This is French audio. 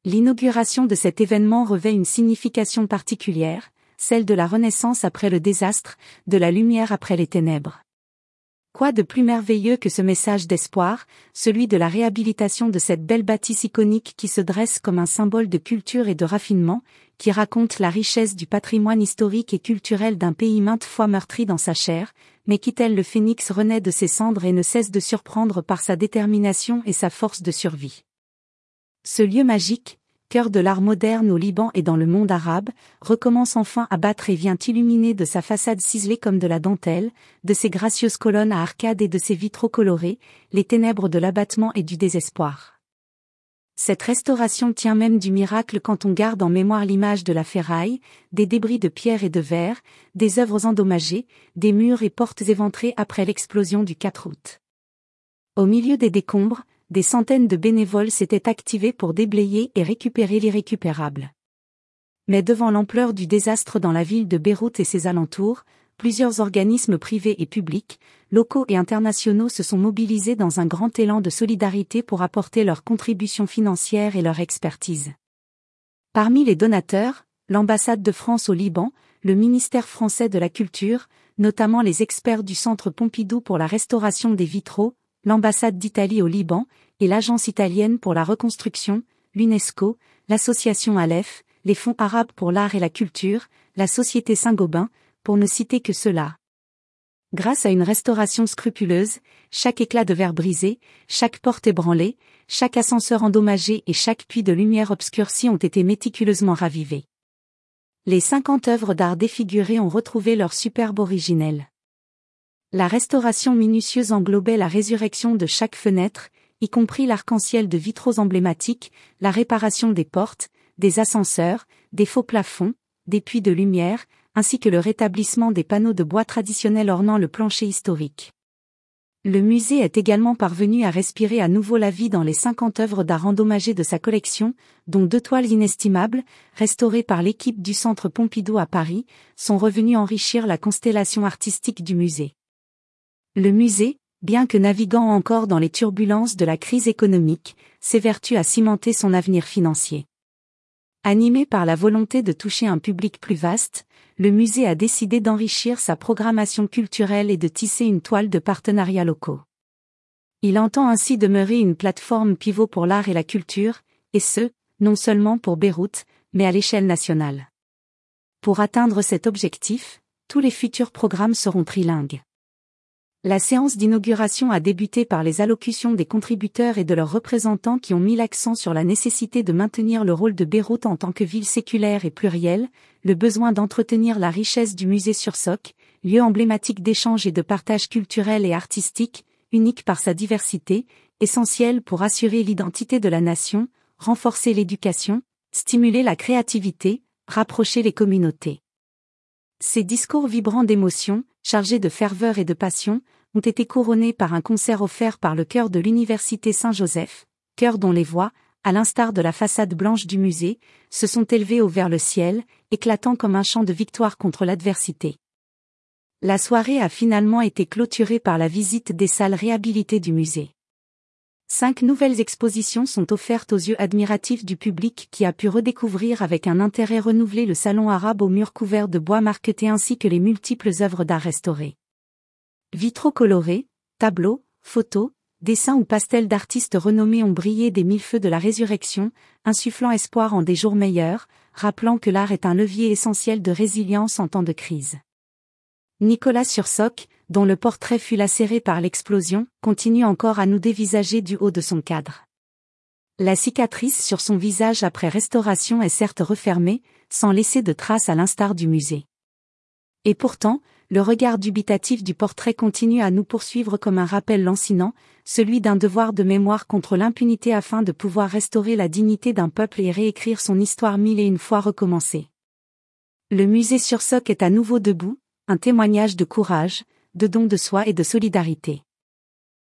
L'inauguration de cet événement revêt une signification particulière, celle de la renaissance après le désastre, de la lumière après les ténèbres. Quoi de plus merveilleux que ce message d'espoir, celui de la réhabilitation de cette belle bâtisse iconique qui se dresse comme un symbole de culture et de raffinement, qui raconte la richesse du patrimoine historique et culturel d'un pays maintes fois meurtri dans sa chair, mais qui tel le phénix renaît de ses cendres et ne cesse de surprendre par sa détermination et sa force de survie. Ce lieu magique, cœur de l'art moderne au Liban et dans le monde arabe, recommence enfin à battre et vient illuminer de sa façade ciselée comme de la dentelle, de ses gracieuses colonnes à arcades et de ses vitraux colorés, les ténèbres de l'abattement et du désespoir. Cette restauration tient même du miracle quand on garde en mémoire l'image de la ferraille, des débris de pierre et de verre, des œuvres endommagées, des murs et portes éventrés après l'explosion du 4 août. Au milieu des décombres, des centaines de bénévoles s'étaient activés pour déblayer et récupérer l'irrécupérable. Mais devant l'ampleur du désastre dans la ville de Beyrouth et ses alentours, plusieurs organismes privés et publics, locaux et internationaux se sont mobilisés dans un grand élan de solidarité pour apporter leur contribution financière et leur expertise. Parmi les donateurs, l'ambassade de France au Liban, le ministère français de la Culture, notamment les experts du Centre Pompidou pour la restauration des vitraux, l'ambassade d'Italie au Liban, et l'Agence italienne pour la reconstruction, l'UNESCO, l'association Aleph, les Fonds arabes pour l'art et la culture, la Société Saint-Gobain, pour ne citer que ceux-là. Grâce à une restauration scrupuleuse, chaque éclat de verre brisé, chaque porte ébranlée, chaque ascenseur endommagé et chaque puits de lumière obscurci ont été méticuleusement ravivés. Les 50 œuvres d'art défigurées ont retrouvé leur superbe originelle. La restauration minutieuse englobait la résurrection de chaque fenêtre, y compris l'arc-en-ciel de vitraux emblématiques, la réparation des portes, des ascenseurs, des faux plafonds, des puits de lumière, ainsi que le rétablissement des panneaux de bois traditionnels ornant le plancher historique. Le musée est également parvenu à respirer à nouveau la vie dans les 50 œuvres d'art endommagées de sa collection, dont 2 toiles inestimables, restaurées par l'équipe du Centre Pompidou à Paris, sont revenues enrichir la constellation artistique du musée. Le musée, bien que naviguant encore dans les turbulences de la crise économique, s'évertue à cimenter son avenir financier. Animé par la volonté de toucher un public plus vaste, le musée a décidé d'enrichir sa programmation culturelle et de tisser une toile de partenariats locaux. Il entend ainsi demeurer une plateforme pivot pour l'art et la culture, et ce, non seulement pour Beyrouth, mais à l'échelle nationale. Pour atteindre cet objectif, tous les futurs programmes seront trilingues. La séance d'inauguration a débuté par les allocutions des contributeurs et de leurs représentants qui ont mis l'accent sur la nécessité de maintenir le rôle de Beyrouth en tant que ville séculaire et plurielle, le besoin d'entretenir la richesse du musée Sursock, lieu emblématique d'échange et de partage culturel et artistique, unique par sa diversité, essentiel pour assurer l'identité de la nation, renforcer l'éducation, stimuler la créativité, rapprocher les communautés. Ces discours vibrants d'émotion, chargés de ferveur et de passion, ont été couronnés par un concert offert par le chœur de l'Université Saint-Joseph, chœur dont les voix, à l'instar de la façade blanche du musée, se sont élevées au vers le ciel, éclatant comme un chant de victoire contre l'adversité. La soirée a finalement été clôturée par la visite des salles réhabilitées du musée. 5 nouvelles expositions sont offertes aux yeux admiratifs du public qui a pu redécouvrir avec un intérêt renouvelé le salon arabe aux murs couverts de bois marqueté ainsi que les multiples œuvres d'art restaurées. Vitraux colorés, tableaux, photos, dessins ou pastels d'artistes renommés ont brillé des mille feux de la résurrection, insufflant espoir en des jours meilleurs, rappelant que l'art est un levier essentiel de résilience en temps de crise. Nicolas Sursock, dont le portrait fut lacéré par l'explosion, continue encore à nous dévisager du haut de son cadre. La cicatrice sur son visage après restauration est certes refermée, sans laisser de traces à l'instar du musée. Et pourtant, le regard dubitatif du portrait continue à nous poursuivre comme un rappel lancinant, celui d'un devoir de mémoire contre l'impunité afin de pouvoir restaurer la dignité d'un peuple et réécrire son histoire 1001 fois recommencée. Le musée Sursock est à nouveau debout, un témoignage de courage, de don de soi et de solidarité.